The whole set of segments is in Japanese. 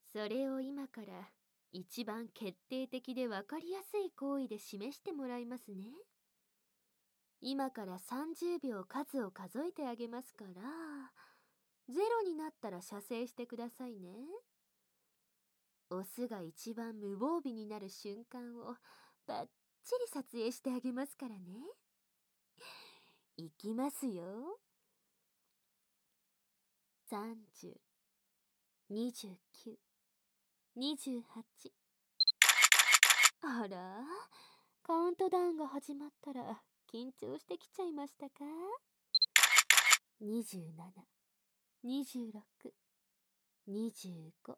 それを今から一番決定的で分かりやすい行為で示してもらいますね。今から30秒数を数えてあげますから、0になったら射精してくださいね。オスが一番無防備になる瞬間をバッチリ撮影してあげますからね。いきますよ。30、29、28。あら、カウントダウンが始まったら緊張してきちゃいましたか？ 27、26、25。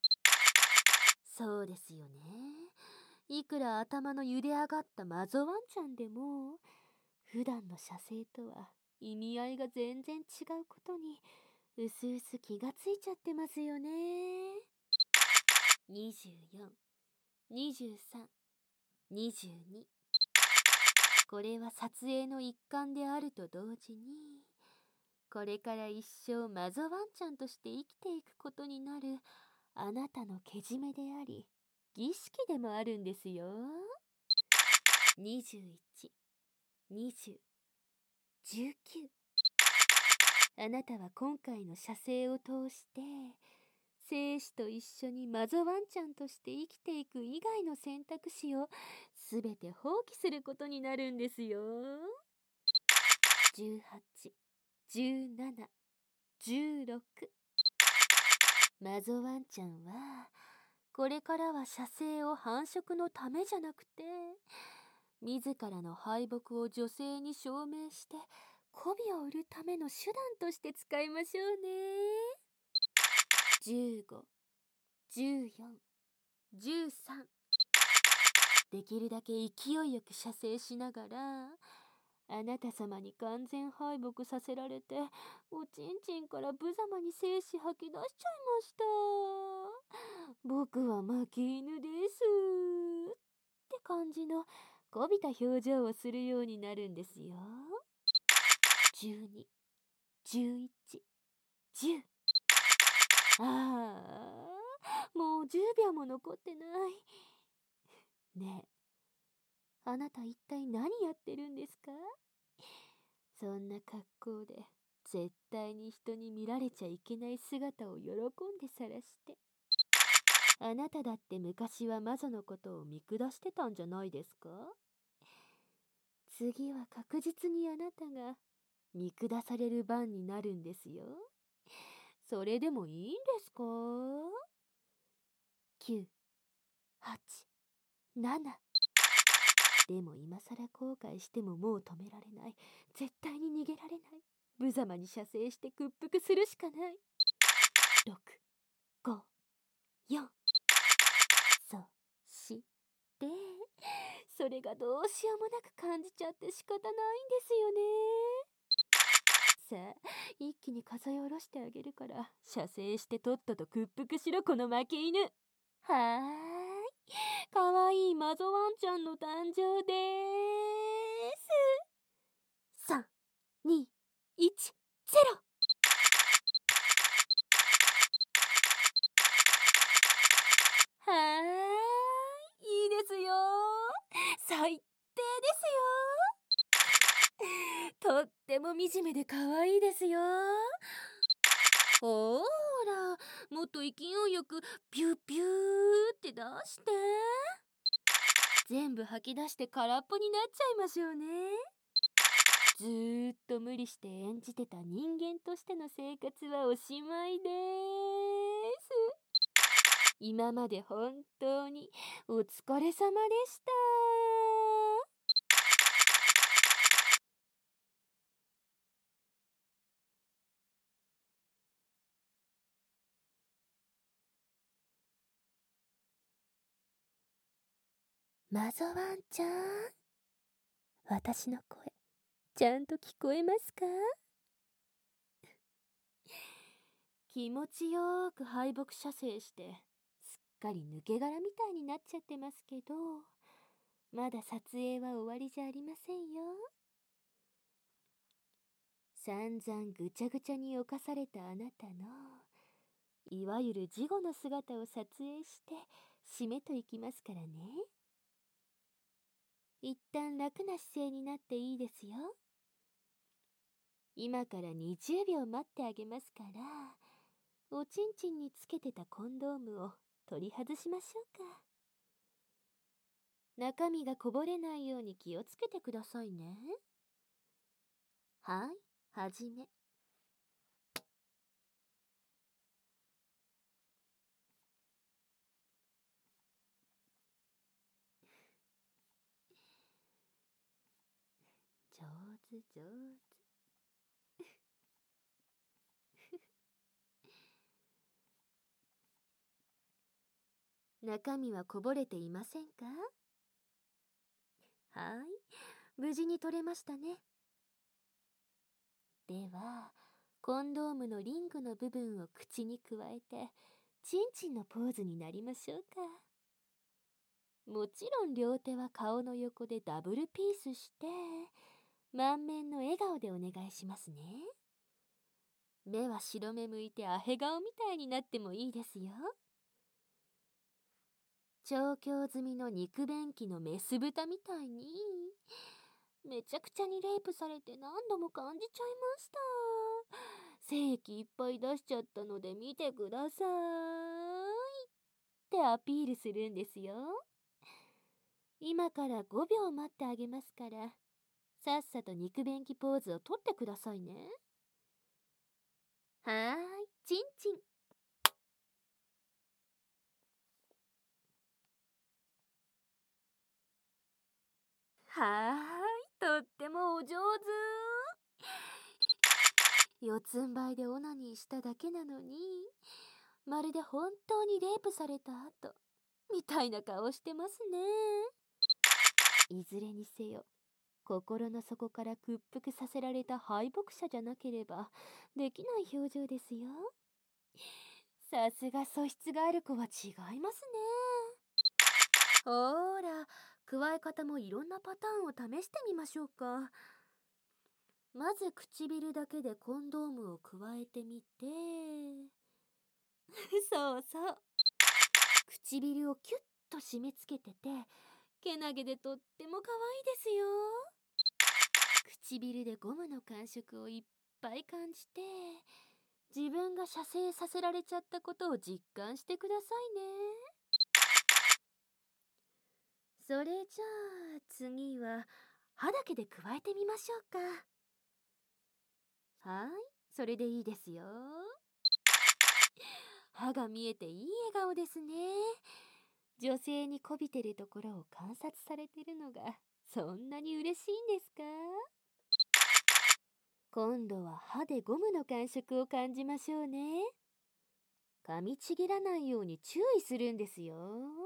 そうですよね。いくら頭の茹で上がったマゾワンちゃんでも、普段の射精とは意味合いが全然違うことにうすうす気がついちゃってますよね。24、23、22。これは撮影の一環であると同時に、これから一生マゾワンちゃんとして生きていくことになるあなたのけじめであり、儀式でもあるんですよ。21、20、19。あなたは今回の射精を通して、生死と一緒にマゾワンちゃんとして生きていく以外の選択肢をすべて放棄することになるんですよ。18、17、16。マゾワンちゃんは、これからは射精を繁殖のためじゃなくて、自らの敗北を女性に証明して、媚びを売るための手段として使いましょうね。15、14、13。できるだけ勢いよく射精しながら、あなた様に完全敗北させられて、おちんちんから無様に精子吐き出しちゃいました。僕は負け犬です。って感じのこびた表情をするようになるんですよ。12、11、10。ああ、もう10秒も残ってない。ねえ、あなた一体何やってるんですか？そんな格好で絶対に人に見られちゃいけない姿を喜んで晒して。あなただって昔は魔女のことを見下してたんじゃないですか？次は確実にあなたが見下される番になるんですよ。それでもいいんですか？ 9、8、7。でも今更後悔してももう止められない。絶対に逃げられない。無様に射精して屈服するしかない。6、5、4。そして、それがどうしようもなく感じちゃって仕方ないんですよね。さあ、一気に数え下ろしてあげるから、射精してとっとと屈服しろ、この負け犬。はーい。かわいいマゾワンちゃんの誕生でーす。3、2、1、0。はーい。いいですよ。最低ですよ。とっても惨めで可愛いですよ。ほーら、もっと勢いよくピューピューって出して。全部吐き出して空っぽになっちゃいましょうね。ずーっと無理して演じてた人間としての生活はおしまいでーす。今まで本当にお疲れ様でした。マゾワンちゃん、私の声、ちゃんと聞こえますか？気持ちよーく敗北射精して、すっかり抜け殻みたいになっちゃってますけど、まだ撮影は終わりじゃありませんよ。散々ぐちゃぐちゃに侵されたあなたのいわゆる事後の姿を撮影して締めといきますからね。一旦楽な姿勢になっていいですよ。今から20秒待ってあげますから、おちんちんにつけてたコンドームを取り外しましょうか。中身がこぼれないように気をつけてくださいね。はい、はじめ。上手上手。中身はこぼれていませんか？はい、無事に取れましたね。では、コンドームのリングの部分を口にくわえて、チンチンのポーズになりましょうか。もちろん両手は顔の横でダブルピースして、満面の笑顔でお願いしますね。目は白目向いてアヘ顔みたいになってもいいですよ。調教済みの肉便器のメス豚みたいに、めちゃくちゃにレイプされて何度も感じちゃいました。精液いっぱい出しちゃったので見てくださいってアピールするんですよ。今から5秒待ってあげますから、さっさと肉便器ポーズをとってくださいね。はーい、チンチン。はーい、とってもお上手。四つん這いでオナニーしただけなのに、まるで本当にレイプされた後みたいな顔してますね。いずれにせよ、心の底から屈服させられた敗北者じゃなければできない表情ですよ。さすが素質がある子は違いますね。ほーら、加え方もいろんなパターンを試してみましょうか。まず唇だけでコンドームを加えてみてそうそう、唇をキュッと締め付けてて、けなげでとっても可愛いですよ。唇でゴムの感触をいっぱい感じて、自分が射精させられちゃったことを実感してくださいね。それじゃあ次は歯だけで加えてみましょうか。はい、それでいいですよ。歯が見えていい笑顔ですね。女性にこびてるところを観察されてるのがそんなに嬉しいんですか？今度は歯でゴムの感触を感じましょうね。噛みちぎらないように注意するんですよ。